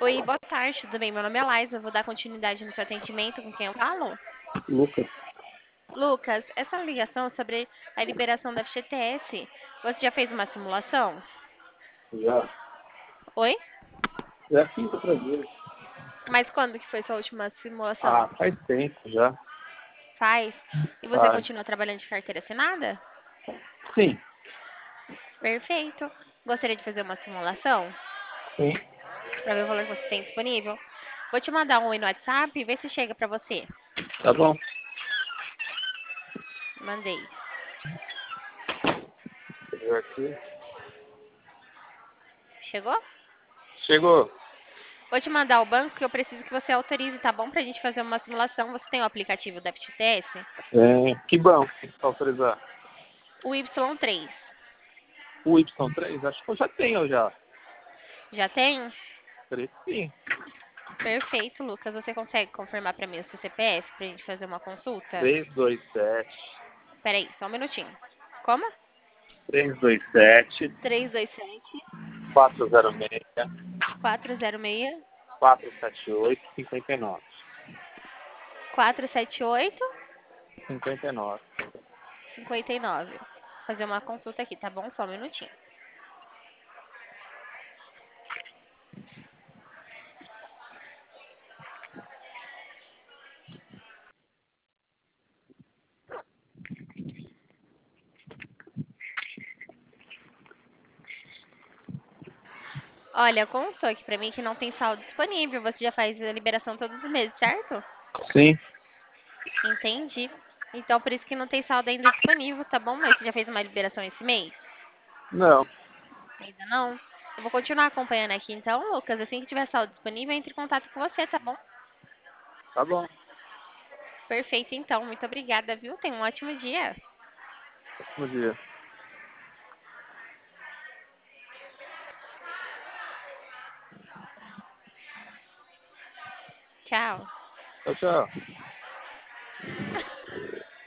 Oi, boa tarde, tudo bem? Meu nome é Laís, eu vou dar continuidade no seu atendimento com quem eu falo. Lucas, Lucas, essa ligação é sobre a liberação da FGTS. Você já fez uma simulação? já, Oi? já fiz outra vez. Mas quando que foi sua última simulação? Ah, faz tempo já. Faz? E você Ah, continua trabalhando de carteira assinada? sim, Perfeito. Gostaria de fazer uma simulação sim, para ver o valor que você tem disponível? Vou te mandar um oi no WhatsApp e ver se chega para você. tá bom. Mandei. Deixa eu ver aqui. Chegou? Chegou. Vou te mandar o banco que eu preciso que você autorize, tá bom? Pra gente fazer uma simulação. Você tem o aplicativo da FGTS? Que banco tem que autorizar? O Y3. O Y3? Acho que eu já tenho já. Já tem? Creio que sim. Perfeito, Lucas. Você consegue confirmar pra mim o seu CPF pra gente fazer uma consulta? 327 Peraí, só um minutinho. Como? 327 327 406 406 478 59. 478 59. 59. Vou fazer uma consulta aqui, tá bom? Só um minutinho. Olha, constou aqui pra mim que não tem saldo disponível. Você já faz a liberação todos os meses, certo? Sim. Entendi. Então, por isso que não tem saldo ainda disponível, tá bom? Mas você já fez uma liberação esse mês? Não. Ainda não? Eu vou continuar acompanhando aqui, então, Lucas. Assim que tiver saldo disponível, eu entre em contato com você, tá bom? Tá bom. Perfeito, então. Muito obrigada, viu? Tenha um ótimo dia. Bom dia. Tchau. Tchau, tchau.